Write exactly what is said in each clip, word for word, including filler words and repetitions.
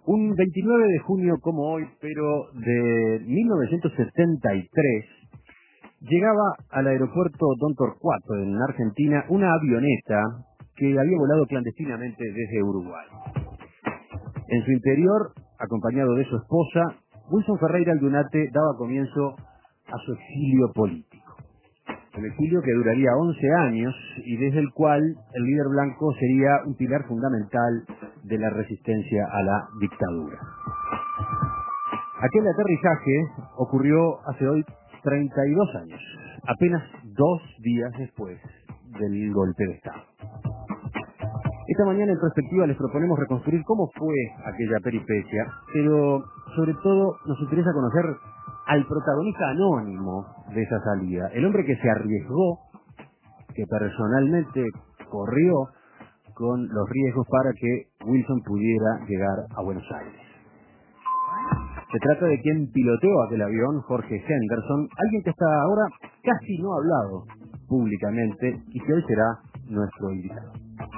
Un veintinueve de junio como hoy, pero de mil novecientos setenta y tres, llegaba al aeropuerto Don Torcuato en Argentina una avioneta que había volado clandestinamente desde Uruguay. En su interior, acompañado de su esposa, Wilson Ferreira Aldunate daba comienzo a su exilio político. El exilio que duraría once años y desde el cual el líder blanco sería un pilar fundamental de la resistencia a la dictadura. Aquel aterrizaje ocurrió hace hoy treinta y dos años, apenas dos días después del golpe de Estado. Esta mañana en perspectiva les proponemos reconstruir cómo fue aquella peripecia, pero sobre todo nos interesa conocer al protagonista anónimo de esa salida, el hombre que se arriesgó, que personalmente corrió con los riesgos para que Wilson pudiera llegar a Buenos Aires. Se trata de quien piloteó aquel avión, Jorge Henderson, alguien que hasta ahora casi no ha hablado públicamente y que hoy será nuestro invitado.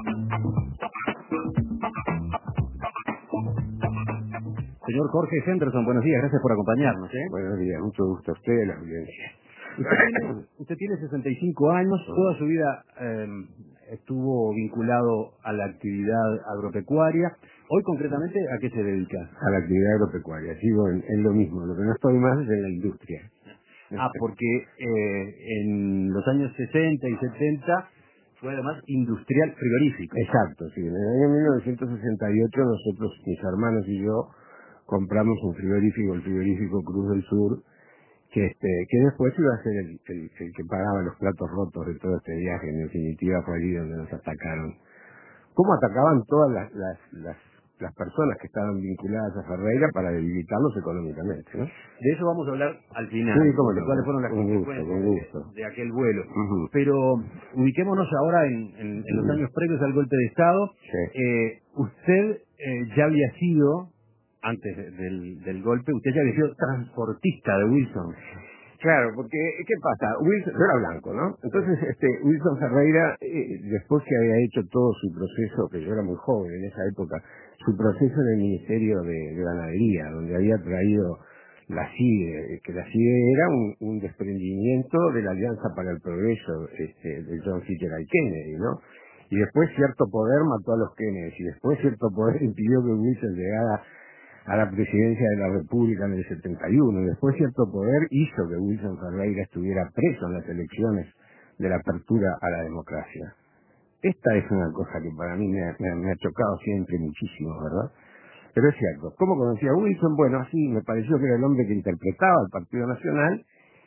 Señor Jorge Henderson, buenos días, gracias por acompañarnos. ¿eh? Buenos días, mucho gusto a usted y a la audiencia. Usted tiene, usted tiene sesenta y cinco años, toda su vida eh, estuvo vinculado a la actividad agropecuaria. Hoy, concretamente, ¿a qué se dedica? A la actividad agropecuaria, sigo en, en lo mismo, lo que no estoy más es en la industria. Ah, porque eh, en los años sesenta y setenta fue además industrial frigorífico. Exacto, sí. En el año mil novecientos sesenta y ocho nosotros, mis hermanos y yo, compramos un frigorífico, el frigorífico Cruz del Sur, que este que después iba a ser el, el, el que pagaba los platos rotos de todo este viaje. En definitiva fue allí donde nos atacaron. ¿Cómo atacaban todas las, las, las, las personas que estaban vinculadas a Ferreira para debilitarlos económicamente, ¿no? De eso vamos a hablar al final, Sí, cómo de no, cuáles fueron las con gusto, consecuencias con gusto. de, de aquel vuelo. Uh-huh. Pero ubiquémonos ahora en, en, en los Uh-huh. años previos al golpe de Estado. Sí. Eh, usted eh, ya había sido, antes de- del, del golpe, usted ya había sido transportista de Wilson. Claro, porque, ¿qué pasa? Wilson, yo era blanco, ¿no? Entonces, este, Wilson Ferreira, eh, después que había hecho todo su proceso, que yo era muy joven en esa época, su proceso en el Ministerio de, de Ganadería, donde había traído la CIDE, que la CIDE era un, un desprendimiento de la Alianza para el Progreso, este, de John Fitzgerald Kennedy, ¿no? Y después cierto poder mató a los Kennedy, y después cierto poder impidió que Wilson llegara a la presidencia de la República en el setenta y uno. Después cierto poder hizo que Wilson Ferreira estuviera preso en las elecciones de la apertura a la democracia. Esta es una cosa que para mí me ha, me ha, me ha chocado siempre muchísimo, ¿verdad? Pero es cierto. ¿Cómo conocía a Wilson? Bueno, así me pareció que era el hombre que interpretaba al Partido Nacional,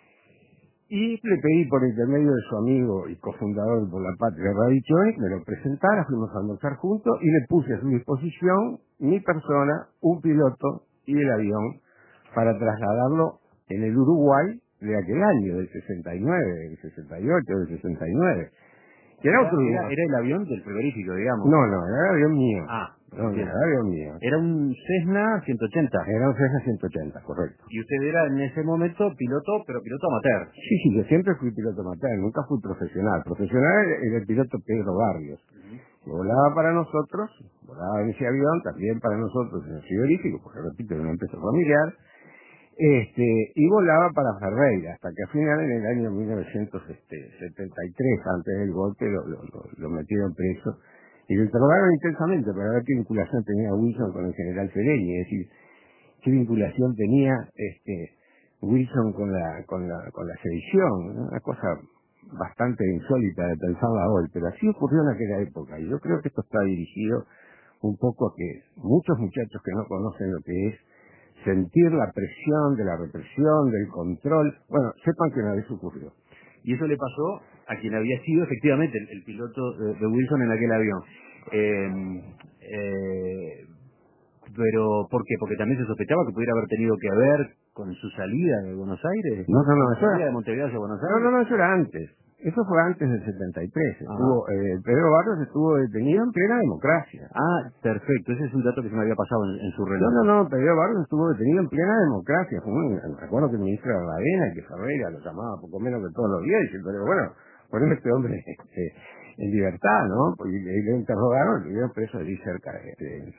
y le pedí por intermedio de su amigo y cofundador de Por la Patria, Radi Choy, me lo presentara, fuimos a almorzar juntos y le puse a su disposición mi persona, un piloto y el avión para trasladarlo en el Uruguay de aquel año, del sesenta y nueve, del sesenta y ocho, del sesenta y nueve. Que era, Era, otro era, Uruguay. era el avión del frigorífico, digamos. No, no, era el avión mío. Ah, No, no, bien. era el avión mío. Era un Cessna ciento ochenta. Era un Cessna ciento ochenta, correcto. Y usted era en ese momento piloto, pero piloto amateur. Sí, sí, yo siempre fui piloto amateur, nunca fui profesional. Profesional era el piloto Pedro Barrios. Que volaba para nosotros, volaba en ese avión, también para nosotros en el frigorífico, porque repito, era una empresa familiar, este, y volaba para Ferreira, hasta que al final, en el año mil novecientos setenta y tres, antes del golpe, lo, lo, lo, lo metieron preso, y lo interrogaron intensamente para ver qué vinculación tenía Wilson con el general Fereñi, es decir, qué vinculación tenía este Wilson con la con la con la sedición, ¿no? Una cosa bastante insólita de pensarla hoy, pero así ocurrió en aquella época, y yo creo que esto está dirigido un poco a que muchos muchachos que no conocen lo que es sentir la presión de la represión, del control, bueno, sepan que una vez ocurrió. Y eso le pasó a quien había sido efectivamente el, el piloto de, de Wilson en aquel avión. Eh, eh, pero, ¿por qué? Porque también se sospechaba que pudiera haber tenido que ver con su salida de Buenos Aires. No, no, no, ¿Su eso salida era, de Montevideo hacia Buenos no, Aires? no, no, eso era antes. Eso fue antes del setenta y tres. Estuvo, eh, Pedro Barrios estuvo detenido en plena democracia. Ah, perfecto. Ese es un dato que se me había pasado en, en su relato. No, no, no, Pedro Barrios estuvo detenido en plena democracia. Fue un, recuerdo que el ministro de Aravena y que Ferreira lo llamaba poco menos que todos los días, diciendo, pero bueno, poneme este hombre este, en libertad, ¿no? Porque ahí le interrogaron, lo vieron preso allí cerca de, de,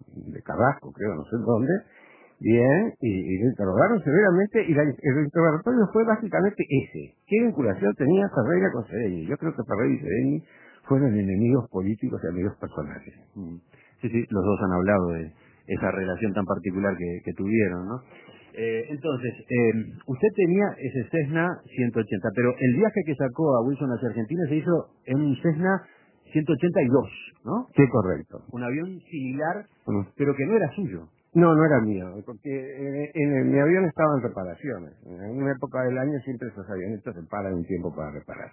de Carrasco, creo, no sé dónde, bien, y, y lo interrogaron severamente, y la, el interrogatorio fue básicamente ese. ¿Qué vinculación tenía Ferreira con Sedeñi? Yo creo que Ferreira y Sedeñi fueron enemigos políticos y amigos personales. Mm. Sí, sí, los dos han hablado de esa relación tan particular que, que tuvieron, ¿no? Eh, entonces, eh, usted tenía ese Cessna ciento ochenta, pero el viaje que sacó a Wilson hacia Argentina se hizo en un Cessna ciento ochenta y dos, ¿no? Sí, correcto. Un avión similar, Mm. pero que no era suyo. No, no era mío, porque en, en el- mi avión estaba en reparaciones. En una época del año siempre esos avionetas se paran un tiempo para reparar.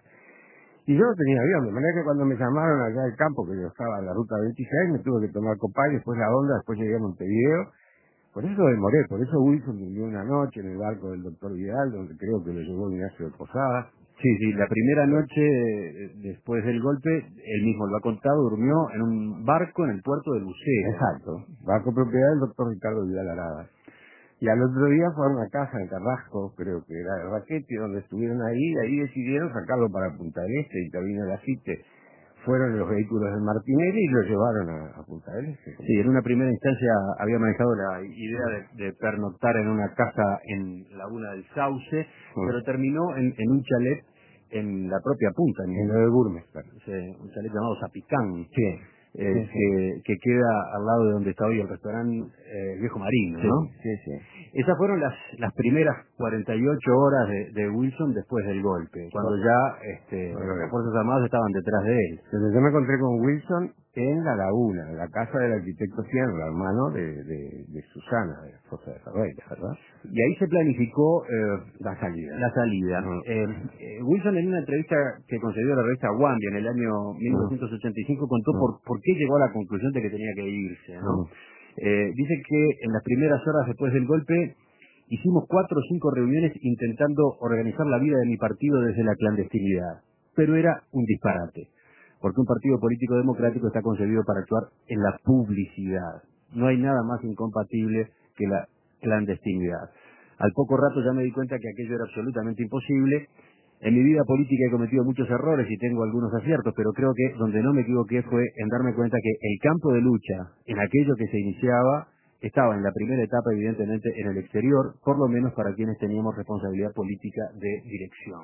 Y yo no tenía avión, de manera que cuando me llamaron allá del campo, que yo estaba en la ruta veintiséis, me tuve que tomar Copay, después la Honda, después llegué a Montevideo. Por eso demoré, por eso Wilson vivió una noche en el barco del doctor Vidal, donde creo que lo llevó Ignacio de Posada. Sí, sí, la primera noche eh, después del golpe, él mismo lo ha contado, durmió en un barco en el puerto de Buceo. Exacto, barco propiedad del doctor Ricardo Vidal Arada. Y al otro día fue a una casa en Carrasco, creo que era de Raquete, donde estuvieron ahí, y ahí decidieron sacarlo para Punta del Este, y terminó la CITE. Fueron los vehículos del Martinelli y lo llevaron a, a Punta del Este. Sí, en una primera instancia había manejado la idea de, de pernoctar en una casa en Laguna del Sauce, Sí. pero terminó en, en un chalet en la propia punta, en, En lo de Burmester. ese- un chalet llamado Zapicán, Sí. eh, Sí, sí. que, que queda al lado de donde está hoy el restaurante eh, Viejo Marino, Sí, ¿no? sí, sí. Esas fueron las, las primeras cuarenta y ocho horas de, de Wilson después del golpe, cuando ya este, Bueno, las Fuerzas Armadas estaban detrás de él. Entonces yo me encontré con Wilson en La Laguna, en la casa del arquitecto Sierra, hermano de, de, de Susana, de la esposa de Ferreira, ¿verdad? Y ahí se planificó eh, La salida. la salida. Ujú. Eh, eh, Wilson, en una entrevista que concedió a la revista Wambi en el año mil novecientos ochenta y cinco, contó Ujú. por, por qué llegó a la conclusión de que tenía que irse, ¿no? Ujú. Eh, dice que en las primeras horas después del golpe hicimos cuatro o cinco reuniones intentando organizar la vida de mi partido desde la clandestinidad, pero era un disparate, porque un partido político democrático está concebido para actuar en la publicidad. No hay nada más incompatible que la clandestinidad. Al poco rato ya me di cuenta que aquello era absolutamente imposible. En mi vida política he cometido muchos errores y tengo algunos aciertos, pero creo que donde no me equivoqué fue en darme cuenta que el campo de lucha, en aquello que se iniciaba, estaba en la primera etapa evidentemente en el exterior, por lo menos para quienes teníamos responsabilidad política de dirección.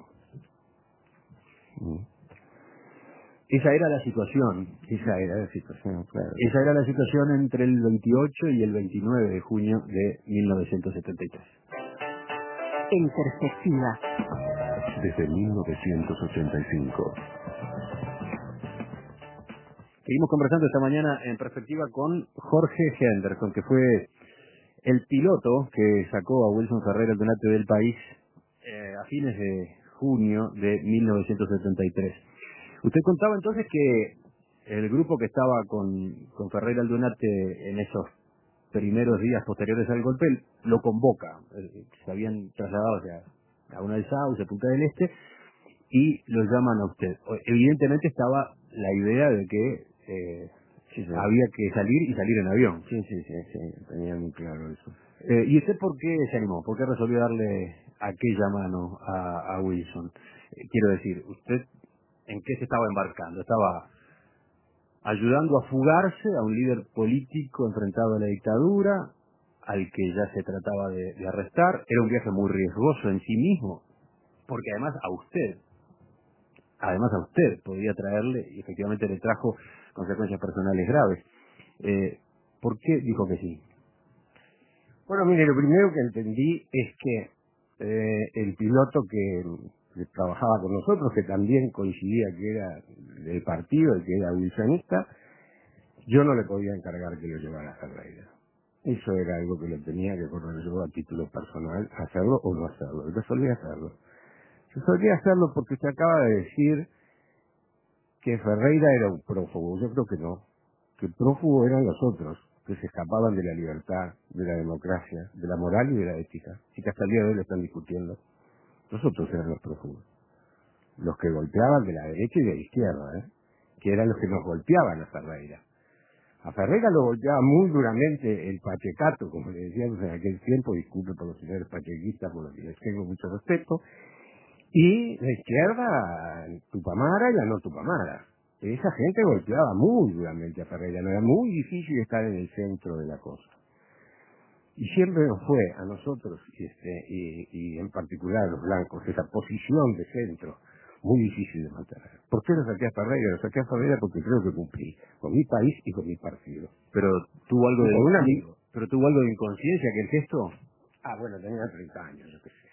Ujú. Esa era la situación. Esa era la situación, claro. Esa era la situación entre el veintiocho y el veintinueve de junio de mil novecientos setenta y tres. En perspectiva. Desde mil novecientos ochenta y cinco. Seguimos conversando esta mañana en perspectiva con Jorge Henderson, que fue el piloto que sacó a Wilson Ferreira el Donate del país eh, a fines de junio de mil novecientos setenta y tres. Usted contaba entonces que el grupo que estaba con, con Ferreira Aldunate en esos primeros días posteriores al golpe lo convoca. Eh, Se habían trasladado hacia Laguna del Sauce, Punta del Este, y lo llaman a usted. O- Evidentemente estaba la idea de que eh, Sí, sí. había que salir y salir en avión. Sí, sí, sí, sí, tenía muy claro eso. Eh, ¿Y usted por qué se animó? ¿Por qué resolvió darle aquella mano a, a Wilson? Eh, quiero decir, ¿usted en qué se estaba embarcando? ¿Estaba ayudando a fugarse a un líder político enfrentado a la dictadura, al que ya se trataba de, de arrestar? Era un viaje muy riesgoso en sí mismo, porque además a usted, además a usted podía traerle, y efectivamente le trajo consecuencias personales graves. Eh, ¿Por qué dijo que sí? Bueno, mire, lo primero que entendí es que eh, el piloto que, que trabajaba con nosotros, que también coincidía que era del partido, el que era wilsonista, yo no le podía encargar que lo llevara a Ferreira. Eso era algo que lo tenía que correr yo a título personal, hacerlo o no hacerlo. Yo solía hacerlo. Yo solía hacerlo porque se acaba de decir que Ferreira era un prófugo. Yo creo que no. Que prófugo eran los otros, que se escapaban de la libertad, de la democracia, de la moral y de la ética. Y que hasta el día de hoy lo están discutiendo. Los otros eran los prófugos. Los que golpeaban de la derecha y de la izquierda, ¿eh? Que eran los que nos golpeaban a Ferreira. A Ferreira lo golpeaba muy duramente el pachecato, como le decíamos en aquel tiempo, disculpe por los señores pachequistas, por los que les tengo mucho respeto, y la izquierda, Tupamara y la no Tupamara. esa gente golpeaba muy duramente a Ferreira, no era muy difícil estar en el centro de la cosa. Y siempre nos fue a nosotros, este, y, y en particular a los blancos, esa posición de centro, muy difícil de mantener. ¿Por qué lo saqué a Ferreira? Lo saqué a Ferreira porque creo que cumplí con mi país y con mi partido. Pero tuvo algo Y de con un amigo. pero tuvo algo de inconsciencia aquel gesto. Ah, bueno, tenía treinta años, yo qué sé.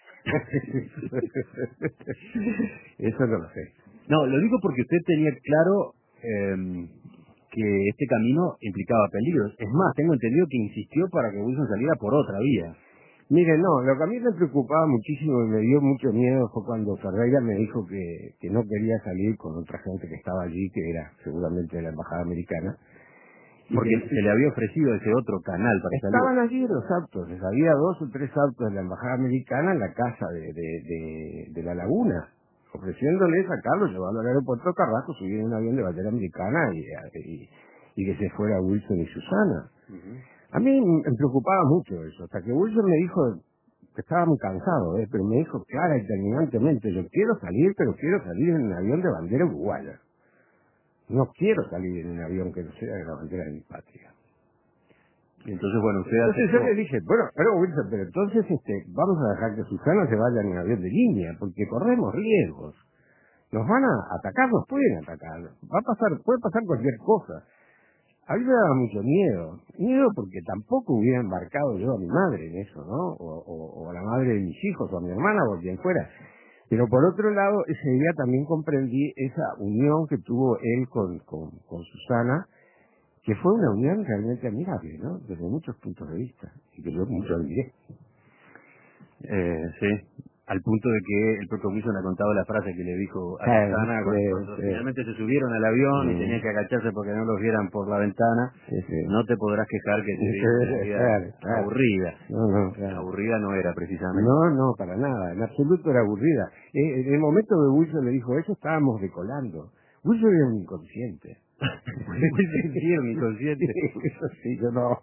Eso no lo sé. No, lo digo porque usted tenía claro eh, que este camino implicaba peligros. Es más, tengo entendido que insistió para que Wilson saliera por otra vía. Mire, no, lo que a mí me preocupaba muchísimo y me dio mucho miedo fue cuando Ferreira me dijo que, que no quería salir con otra gente que estaba allí, que era seguramente de la Embajada Americana. Porque que, se le había ofrecido ese otro canal para estaban salir. allí los autos, había dos o tres autos de la Embajada Americana en la casa de, de, de, de la Laguna, ofreciéndole sacarlo, llevarlo al aeropuerto Carrasco, subir en un avión de bandera americana y, y, y que se fuera Wilson y Susana. Uh-huh. A mí me preocupaba mucho eso, hasta que Wilson me dijo que estaba muy cansado, ¿eh? Pero me dijo clara y terminantemente, yo quiero salir, pero quiero salir en un avión de bandera uruguaya. No quiero salir en un avión que no sea de la bandera de mi patria. Y entonces, bueno, usted Entonces aceptó. yo le dije, bueno, pero Wilson, pero entonces este, vamos a dejar que Susana se vaya en avión de línea, porque corremos riesgos. Nos van a atacar, nos pueden atacar. Va a pasar, puede pasar cualquier cosa. A mí me daba mucho miedo. Miedo porque tampoco hubiera embarcado yo a mi madre en eso, ¿no? O, o, o a la madre de mis hijos, o a mi hermana, o a quien fuera. Pero por otro lado, ese día también comprendí esa unión que tuvo él con, con, con Susana, que fue una unión realmente admirable, ¿no? Desde muchos puntos de vista, y que yo mucho admiré. Eh, sí, al punto de que el propio Wilson ha contado la frase que le dijo a Claro, Susana sí, cuando sí. finalmente se subieron al avión Mm. y tenían que agacharse porque no los vieran por la ventana. Sí, sí. No te podrás quejar que te Sí, vieron una vida claro, claro. aburrida. No, no, claro. Aburrida no era precisamente. No, no, para nada, en absoluto era aburrida. Eh, en el momento que Wilson le dijo eso, estábamos decolando. Wilson era un inconsciente. Wilson sí era un inconsciente. Eso sí, yo no.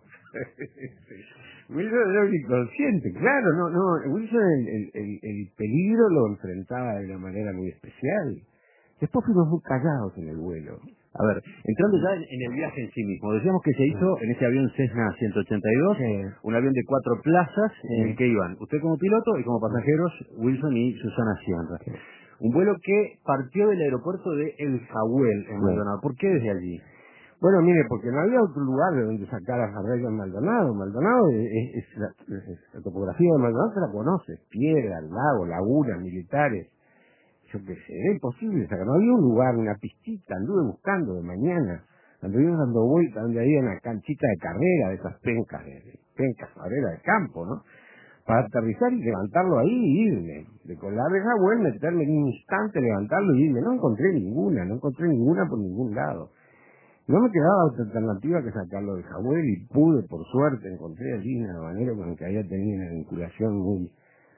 Wilson era un inconsciente, claro, no, no. Wilson el, el, el, el peligro lo enfrentaba de una manera muy especial. Después fuimos muy callados en el vuelo. A ver, entrando ya en, en el viaje en sí mismo, decíamos que se hizo en ese avión Cessna ciento ochenta y dos, Sí. un avión de cuatro plazas en Sí. el que iban usted como piloto y como pasajeros Wilson y Susana Sierra. Sí. Un vuelo que partió del aeropuerto de El Jawel en Maldonado. ¿Por qué desde allí? Bueno, mire, porque no había otro lugar de donde sacar a Ferreira en Maldonado. Maldonado es, es, es la, es, la topografía de Maldonado se la conoce. Piedra, lago, laguna, militares. Yo qué sé, era imposible sacar. No había un lugar, una pistita. Anduve buscando de mañana. Anduve dando vueltas donde había una canchita de carrera, de esas pencas, de, de pencas, carrera de campo, ¿no? Para aterrizar y levantarlo ahí y irme. De colar de Jawel, meterme en un instante, levantarlo y irme. No encontré ninguna, no encontré ninguna por ningún lado. No me quedaba otra alternativa que sacarlo de Jawel y pude, por suerte, encontré allí un habanero con el que había tenido una vinculación muy,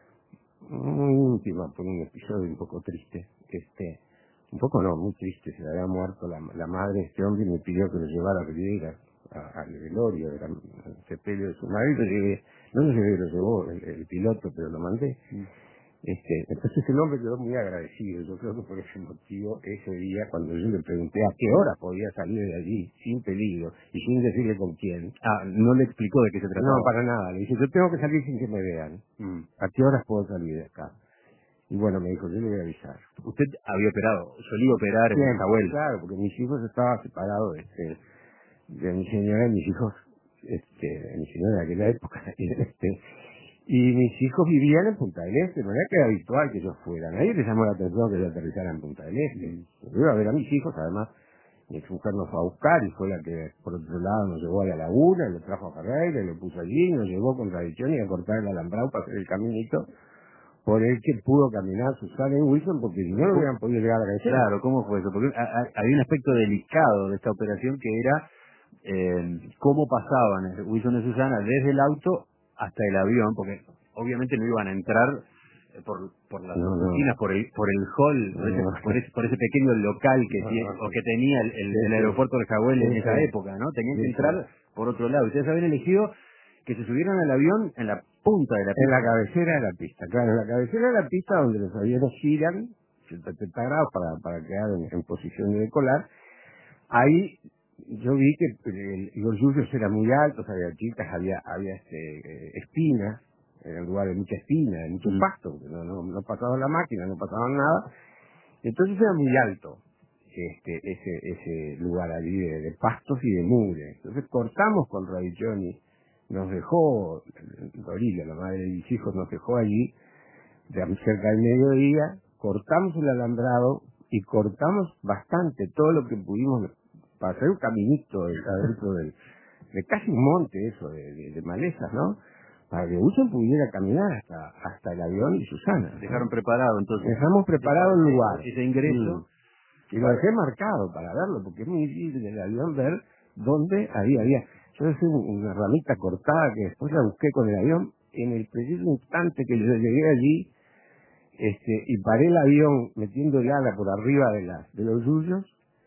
muy íntima por un episodio un poco triste. Este, un poco no, muy triste, se le había muerto la, la madre de este hombre y me pidió que lo llevara a Rivera, a- al velorio, era el sepelio de su madre, y lo llevé, no lo llevé, lo llevó el, el piloto, pero lo mandé. Mm. Este, entonces el hombre quedó muy agradecido. Yo creo que por ese motivo, ese día, cuando yo le pregunté a qué hora podía salir de allí, sin peligro, y sin decirle con quién. Ah, no le explicó de qué se trataba. No, para nada. Le dije, yo tengo que salir sin que me vean. Mm. ¿A qué horas puedo salir de acá? Y bueno, me dijo, yo le voy a avisar. Usted había operado, solía operar en El Jawel. Claro, porque mis hijos estaban separados este, de mi señora y mis hijos, este, de mi señora de aquella época, este, y mis hijos vivían en Punta del Este, no era que era habitual que ellos fueran. A ellos les llamó la atención que yo aterrizara en Punta del Este. Mm. Yo iba a ver a mis hijos, además, mi exmujer nos fue a buscar y fue la que, por otro lado, nos llevó a la laguna, lo trajo a Ferreira, lo puso allí, nos llevó con tradición y a cortar el alambrado para hacer el caminito por el que pudo caminar Susana y Wilson, porque si no, no hubieran podido llegar a la cabecera. Claro, ¿cómo fue eso? Porque a- a- había un aspecto delicado de esta operación que era eh, cómo pasaban Wilson y Susana desde el auto hasta el avión, porque obviamente no iban a entrar eh, por, por las No, no. oficinas, por el por el hall, por, ese, No. por, ese, por ese pequeño local que No, tiene, no. o que tenía el, el, Sí, el sí. aeropuerto de Jawel Sí, en esa sí. época, ¿no? Tenían Sí, que sí. entrar por otro lado. Ustedes habían elegido que se subieran al avión en la punta de la En pista. la cabecera de la pista, claro, en la cabecera de la pista donde los aviones giran ciento setenta grados para, para quedar en, en posición de decolar. Ahí yo vi que el, los yuyos eran muy altos, había chicas, había, había este, eh, espinas, era un lugar de mucha espina, de mucho Mm. pasto, no, no, no pasaba la máquina, no pasaba nada, entonces era muy alto este ese ese lugar allí de, de pastos y de mugre. Entonces cortamos con Radigioni, nos dejó, Dorila, la madre de mis hijos, nos dejó allí, de cerca del mediodía, cortamos el alambrado y cortamos bastante, todo lo que pudimos, para hacer un caminito adentro del, de casi un monte eso, de, de, de malezas, ¿no? Para que Wilson pudiera caminar hasta hasta el avión y Susana. Dejaron ¿no? preparado entonces. Dejamos preparado el lugar. Ese ingreso. Mm. Y lo dejé marcado para verlo, porque es muy difícil en el avión ver dónde había, había. Yo dejé una ramita cortada que después la busqué con el avión. En el preciso instante que yo llegué allí, este, y paré el avión metiendo el ala por arriba de las, de los yuyos,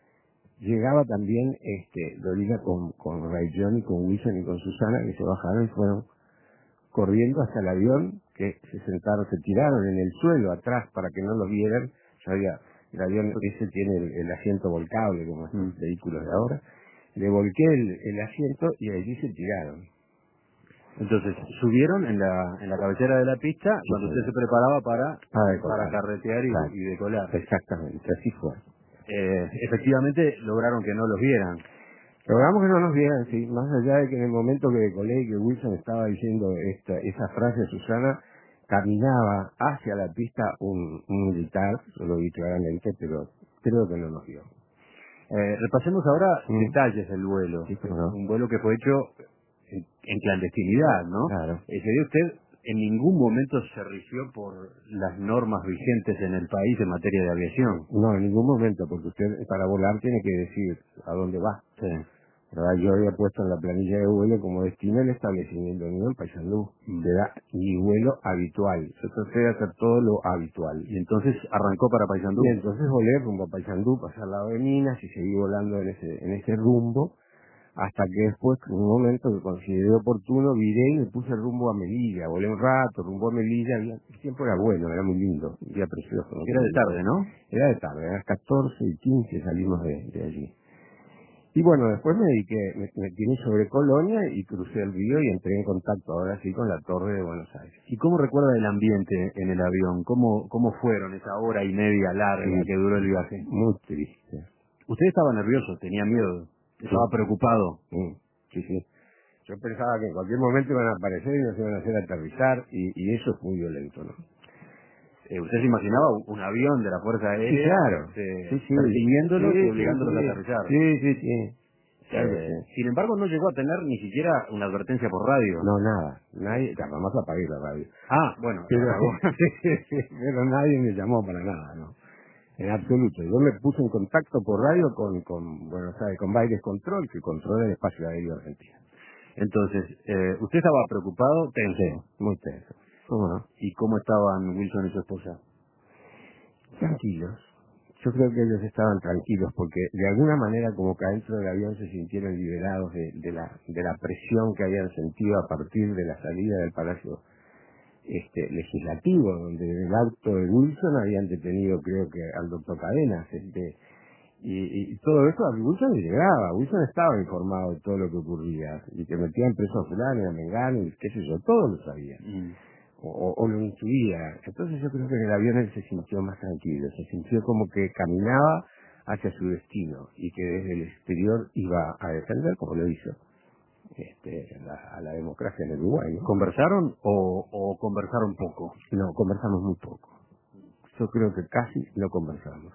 llegaba también, este, Dorina con, con Rayjon y con Wilson y con Susana, que se bajaron y fueron corriendo hasta el avión, que se sentaron, se tiraron en el suelo atrás para que no los vieran. Ya había, el avión ese tiene el, el asiento volcable, como estos Mm. vehículos de ahora. Le volqué el, el asiento y allí se tiraron. Entonces, subieron en la, en la cabecera de la pista Sí, cuando usted señor. se preparaba para, Para decolar. para carretear y, Claro. y decolar. Exactamente, así fue. Eh, efectivamente, lograron que no los vieran. Logramos que no nos vieran, sí, más allá de que en el momento que decolé y que Wilson estaba diciendo esta, esa frase de Susana, caminaba hacia la pista un, un militar, yo lo vi claramente, pero creo que no nos vio. Eh, repasemos ahora Mm. detalles del vuelo. Sí, cómo no. Un vuelo que fue hecho en, en clandestinidad, ¿no? Claro. Ese día usted en ningún momento se rigió por las normas vigentes en el país en materia de aviación. No, en ningún momento, porque usted para volar tiene que decir a dónde va. Sí. ¿Verdad? Yo había puesto en la planilla de vuelo como destino el establecimiento mío en Paysandú. Mm. Que era mi vuelo habitual. Yo traté de hacer todo lo habitual. Y entonces arrancó para Paysandú. Y entonces volé rumbo a Paysandú, pasé al lado de Minas y seguí volando en ese, en ese rumbo, hasta que después, en un momento que consideré oportuno, viré y me puse rumbo a Melilla. Volé un rato, rumbo a Melilla, y el tiempo era bueno, era muy lindo, un día precioso. ¿no? Era de tarde, ¿no? Era de tarde, a las catorce y quince salimos de, de allí. Y bueno, después me dediqué, me, me tiré sobre Colonia y crucé el río y entré en contacto ahora sí con la Torre de Buenos Aires. ¿Y cómo recuerda el ambiente en el avión? ¿Cómo, cómo fueron esa hora y media larga Sí. que duró el viaje? Muy triste. Usted estaba nervioso, tenía miedo, estaba Sí. preocupado. Mm, sí, sí. Yo pensaba que en cualquier momento iban a aparecer y nos iban a hacer aterrizar y, y eso es muy violento, ¿no? Eh, ¿Usted se imaginaba un, un avión de la Fuerza Aérea Sí, claro. este, Sí, sí. persiguiéndolos Sí, y sí, obligándolos sí. a aterrizar? Sí, sí, sí. Claro que Eh, sí. sin embargo, no llegó a tener ni siquiera una advertencia por radio. No, nada. Nadie, llamamos a apagar la radio. Ah, bueno, Pero, la apagó. pero nadie me llamó para nada, ¿no? En absoluto. Yo me puse en contacto por radio con, con Buenos Aires, con Baires Control, que controla el espacio aéreo argentino. Entonces, eh, usted estaba preocupado, tenso. Sí, muy tenso. ¿Cómo no? ¿Y cómo estaban Wilson y su esposa? Tranquilos. Yo creo que ellos estaban tranquilos porque de alguna manera como que adentro del avión se sintieron liberados de, de la de la presión que habían sentido a partir de la salida del Palacio este legislativo, donde en el auto de Wilson habían detenido creo que al doctor Cadenas, este y, y, y todo eso a Wilson le llegaba. Wilson estaba informado de todo lo que ocurría y que metían preso a fulano y a Mengano y qué sé yo, todo lo sabía. Mm. O, o lo intuía. Entonces yo creo que en el avión él se sintió más tranquilo, se sintió como que caminaba hacia su destino y que desde el exterior iba a defender, como lo hizo, este, la, a la democracia en el Uruguay, ¿no? ¿Conversaron o, o conversaron poco? No, conversamos muy poco. Yo creo que casi no conversamos.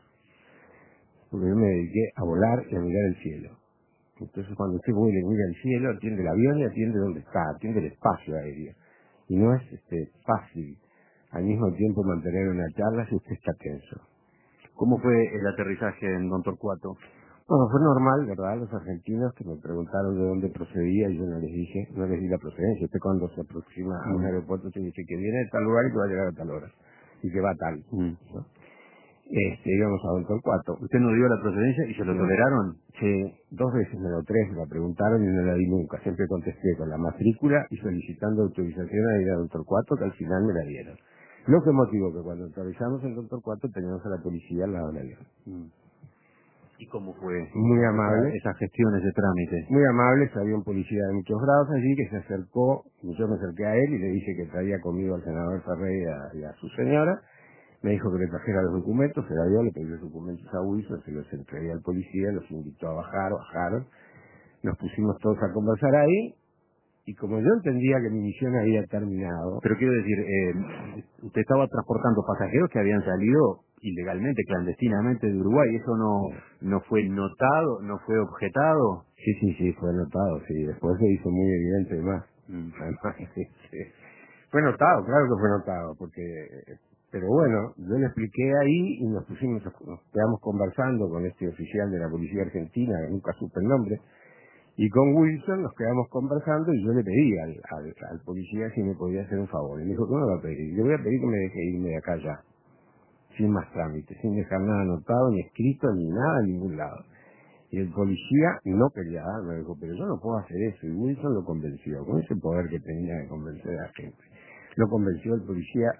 Porque yo me dediqué a volar y a mirar el cielo. Entonces cuando usted vuela y mira el cielo, atiende el avión y atiende donde está, atiende el espacio aéreo. Y no es este fácil al mismo tiempo mantener una charla si usted está tenso. ¿Cómo fue el aterrizaje en Don Torcuato? Bueno, fue normal, ¿verdad? Los argentinos que me preguntaron de dónde procedía y yo no les dije, no les di la procedencia. Usted cuando se aproxima a un Mm. aeropuerto te dice que viene de tal lugar y que va a llegar a tal hora. Y que va a tal. Mm. ¿no? Este, íbamos a Don Torcuato. ¿Usted no dio la procedencia y se lo No. toleraron? Sí, dos veces me lo tres, me la preguntaron y no la di nunca. Siempre contesté con la matrícula y solicitando autorización a ir a Don Torcuato, que al final me la dieron. Lo que motivó que cuando aterrizamos en Don Torcuato teníamos a la policía al lado del avión. Mm. ¿Y cómo fue? Muy amable. Esa gestión, ese trámite. Muy amable, había un policía de muchos grados allí que se acercó, yo me acerqué a él y le dije que traía conmigo al senador Ferreira y a su señora. Me dijo que le trajera los documentos, se la dio, le pidió los documentos a Wilson, se los entregué al policía, los invitó a bajar, bajaron. Nos pusimos todos a conversar ahí, y como yo entendía que mi misión había terminado... Pero quiero decir, eh, usted estaba transportando pasajeros que habían salido ilegalmente, clandestinamente de Uruguay, ¿eso no no fue notado, no fue objetado? Sí, sí, sí, fue notado, sí, después se hizo muy evidente además. Mm. Además, sí, sí. Fue notado, claro que fue notado, porque... Pero bueno, yo le expliqué ahí y nos pusimos, nos quedamos conversando con este oficial de la Policía Argentina, que nunca supe el nombre, y con Wilson nos quedamos conversando y yo le pedí al, al, al policía si me podía hacer un favor. Y me dijo, ¿qué me va a pedir? Yo voy a pedir que me deje irme de acá ya, sin más trámites, sin dejar nada anotado, ni escrito, ni nada en ningún lado. Y el policía no quería dar, me dijo, pero yo no puedo hacer eso. Y Wilson lo convenció, con ese poder que tenía de convencer a la gente. Lo convenció el policía,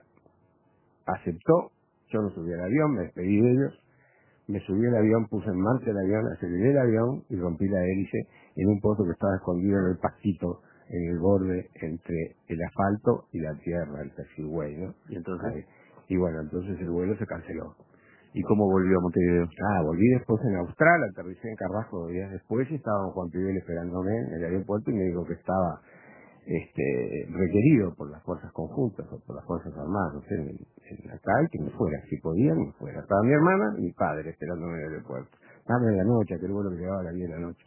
aceptó, yo no subí al avión, me despedí de ellos, me subí al avión, puse en marcha el avión, aceleré el avión y rompí la hélice en un pozo que estaba escondido en el pastito, en el borde entre el asfalto y la tierra, el taxiway, ¿no? Y entonces, Ahí. Y bueno, entonces el vuelo se canceló. ¿y cómo volvió a Montevideo? Ah, volví después en Austral, aterricé en Carrasco dos días después y estaba don Juan Pibel esperándome en el aeropuerto y me dijo que estaba este requerido por las fuerzas conjuntas o por las fuerzas armadas, no sé, en, en acá y que me fuera, si podía, me fuera. Estaba mi hermana y mi padre esperándome en el aeropuerto. Tarde de la noche, aquel vuelo que llegaba a las diez de la noche.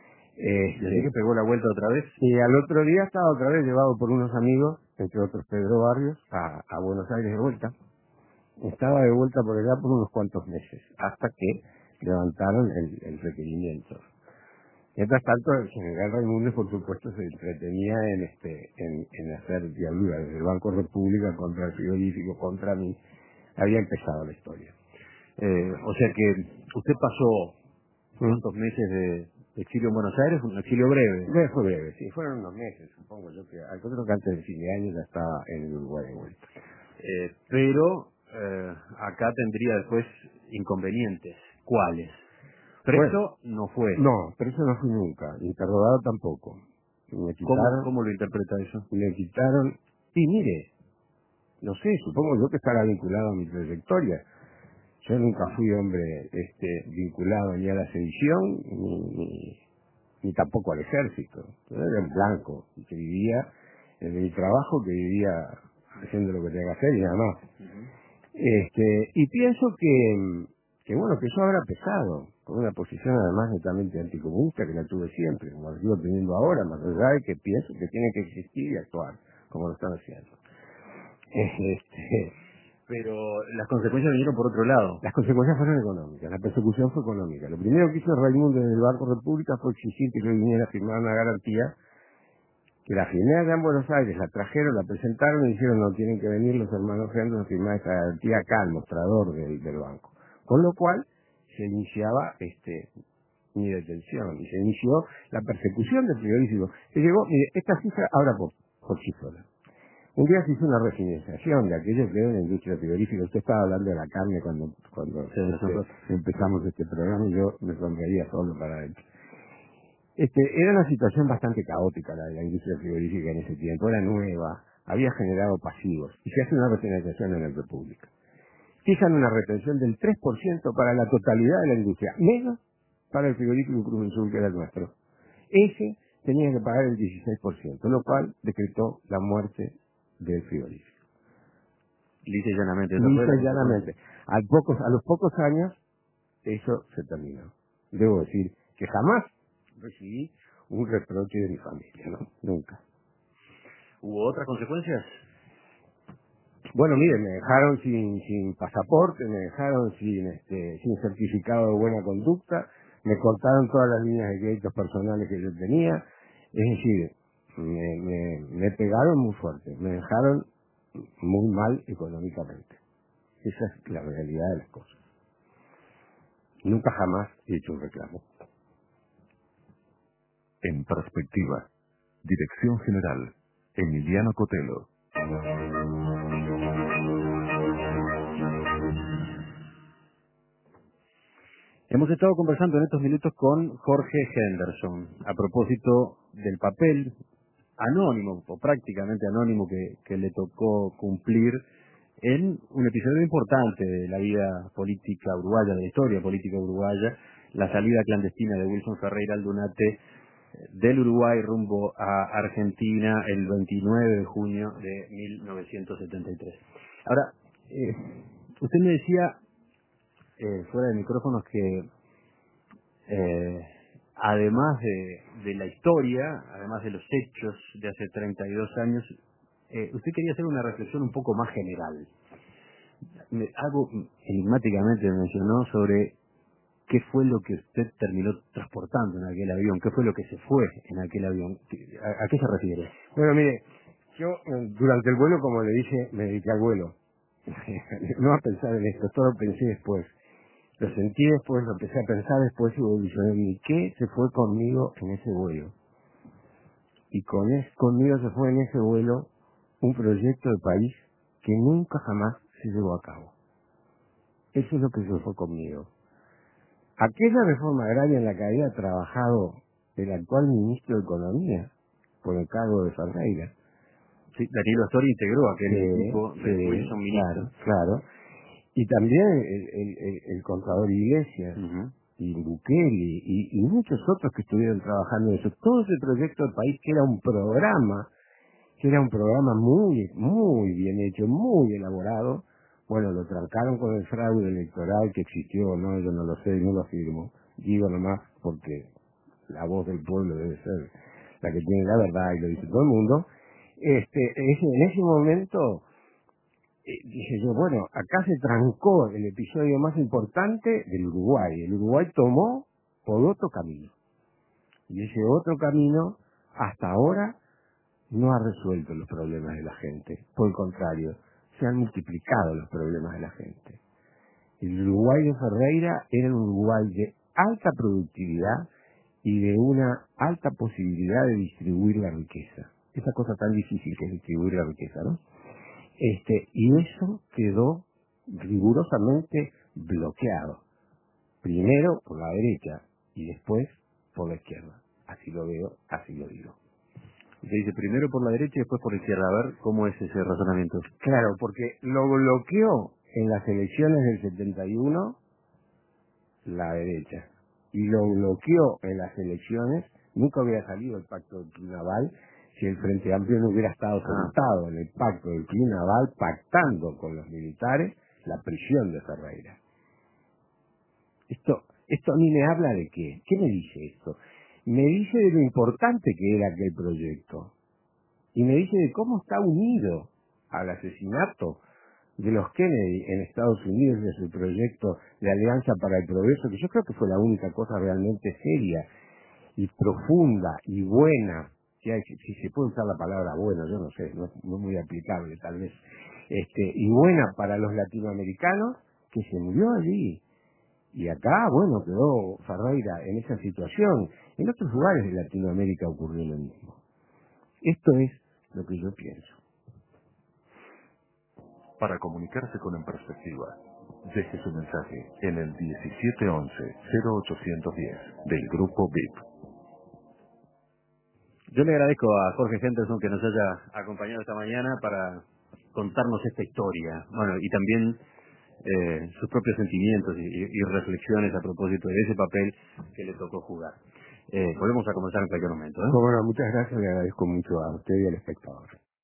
¿Y así Este, que pegó la vuelta otra vez? y al otro día estaba otra vez llevado por unos amigos, entre otros Pedro Barrios, a, a Buenos Aires de vuelta. Estaba de vuelta por allá por unos cuantos meses, hasta que levantaron el, el requerimiento. Mientras tanto, el general Raimundo, por supuesto, se entretenía en este en, en hacer diablura desde el Banco República contra el frigorífico, contra mí. Había empezado la historia. Eh, o sea que usted pasó ¿Mm? ¿cuántos meses de exilio en Buenos Aires? Un exilio breve. Breve, fue breve, sí, fueron unos meses, supongo yo, que al creo que antes del fin de año ya estaba en el Uruguay de vuelta. Eh, pero eh, acá tendría después inconvenientes. ¿Cuáles? Preso Bueno, no fue. no, pero eso no fui nunca, interrogado tampoco. Me ¿Cómo, quitaron, ¿Cómo lo interpreta eso? me quitaron, y mire, no sé, supongo yo que estará vinculado a mi trayectoria. Yo nunca fui hombre este, vinculado ni a la sedición, ni, ni, ni tampoco al ejército. Yo era un blanco, que vivía en mi trabajo, que vivía haciendo lo que tenía que hacer y nada más. Uh-huh. Este, y pienso que, que bueno, que eso habrá pesado, con una posición además netamente anticomunista que la tuve siempre, como la sigo teniendo ahora, más allá de que pienso que tiene que existir y actuar, como lo están haciendo. Este, Pero las consecuencias vinieron por otro lado. las consecuencias fueron económicas, la persecución fue económica. Lo primero que hizo Raimundo desde el Banco República fue exigir que yo viniera a firmar una garantía, que la firmé allá en Buenos Aires, la trajeron, la presentaron y dijeron, no, tienen que venir los hermanos Henry a firmar esta garantía acá, al mostrador del, del banco. Con lo cual, se iniciaba este mi detención, y se inició la persecución del frigorífico. Se llegó, mire, esta cifra, ahora por, por sí sola. Un día se hizo una refinanciación de aquello que era la industria frigorífica. Usted estaba hablando de la carne cuando, cuando Sí, nosotros. este, empezamos este programa y yo me sonreía solo para adentro. Este, era una situación bastante caótica la de la industria frigorífica en ese tiempo, era nueva, había generado pasivos, y se hace una refinanciación en la República. Fijan una retención del tres por ciento para la totalidad de la industria, menos para el frigorífico Cruz del Sur, que era el nuestro. Ese tenía que pagar el dieciséis por ciento, lo cual decretó la muerte del frigorífico. Lisa y llanamente. esa Lisa fue la y llanamente. A, pocos, a los pocos años, eso se terminó. Debo decir que jamás recibí un reproche de mi familia, ¿no? Nunca. ¿Hubo otras consecuencias? Bueno, mire, me dejaron sin, sin pasaporte, me dejaron sin, este, sin certificado de buena conducta, me cortaron todas las líneas de créditos personales que yo tenía, es decir, me, me, me pegaron muy fuerte, me dejaron muy mal económicamente. Esa es la realidad de las cosas. Nunca jamás he hecho un reclamo. En perspectiva. Dirección General. Emiliano Cotelo. Hemos estado conversando en estos minutos con Jorge Henderson a propósito del papel anónimo, o prácticamente anónimo, que, que le tocó cumplir en un episodio importante de la vida política uruguaya, de la historia política uruguaya, la salida clandestina de Wilson Ferreira Aldunate del Uruguay rumbo a Argentina el veintinueve de junio de mil novecientos setenta y tres. Ahora, eh, usted me decía, eh, fuera de micrófonos, que eh, además de, de la historia, además de los hechos de hace treinta y dos años, eh, usted quería hacer una reflexión un poco más general. Me, algo enigmáticamente mencionó sobre qué fue lo que usted terminó transportando en aquel avión, qué fue lo que se fue en aquel avión. ¿A, a qué se refiere? Bueno, mire, yo eh, durante el vuelo, como le dije, me dediqué al vuelo. No a pensar en esto, todo lo pensé después. Lo sentí después, lo empecé a pensar después y evolucioné. ¿Y qué se fue conmigo en ese vuelo? Y con es, conmigo se fue en ese vuelo un proyecto de país que nunca jamás se llevó a cabo. Eso es lo que se fue conmigo. Aquella reforma agraria en la que había trabajado el actual ministro de Economía, por el cargo de Ferreira. Sí, Danilo Astori integró aquel Sí, equipo de sí, Wilson Ministro. claro, claro. Y también el, el, el, el contador Iglesias, Uh-huh. y Bukele, y, y muchos otros que estuvieron trabajando en eso. Todo ese proyecto del país, que era un programa, que era un programa muy, muy bien hecho, muy elaborado. Bueno, lo trancaron con el fraude electoral que existió o no, yo no lo sé, no lo afirmo. Digo nomás porque la voz del pueblo debe ser la que tiene la verdad y lo dice todo el mundo. Este, ese- en ese momento eh, dije yo, bueno, acá se trancó el episodio más importante del Uruguay. El Uruguay tomó por otro camino. Y ese otro camino, hasta ahora, no ha resuelto los problemas de la gente. Por el contrario, se han multiplicado los problemas de la gente. El Uruguay de Ferreira era un Uruguay de alta productividad y de una alta posibilidad de distribuir la riqueza. Esa cosa tan difícil que es distribuir la riqueza, ¿no? Este, y eso quedó rigurosamente bloqueado. Primero por la derecha y después por la izquierda. Así lo veo, así lo digo. Se dice primero por la derecha y después por la izquierda. A ver, ¿cómo es ese razonamiento? Claro, porque lo bloqueó en las elecciones del setenta y uno la derecha. Y lo bloqueó en las elecciones, nunca hubiera salido el pacto del Club Naval si el Frente Amplio no hubiera estado sentado en el pacto del Club Naval pactando con los militares la prisión de Ferreira. Esto, esto a mí me habla de qué. ¿Qué me dice esto? Me dice de lo importante que era aquel proyecto. Y me dice de cómo está unido al asesinato de los Kennedy en Estados Unidos, de su proyecto de Alianza para el Progreso, que yo creo que fue la única cosa realmente seria y profunda y buena, si, hay, si se puede usar la palabra buena, yo no sé, no, no es muy aplicable tal vez, este, y buena para los latinoamericanos, que se murió allí. Y acá, bueno, quedó Ferreira en esa situación. En otros lugares de Latinoamérica ocurrió lo mismo. Esto es lo que yo pienso. Para comunicarse con En Perspectiva, deje su mensaje en el diecisiete once cero ochocientos diez del Grupo V I P. Yo le agradezco a Jorge Henderson que nos haya acompañado esta mañana para contarnos esta historia. Bueno, y también eh, sus propios sentimientos y, y, y reflexiones a propósito de ese papel que le tocó jugar. Eh, volvemos a conversar en cualquier momento, ¿eh? Bueno, muchas gracias, le agradezco mucho a usted y al espectador.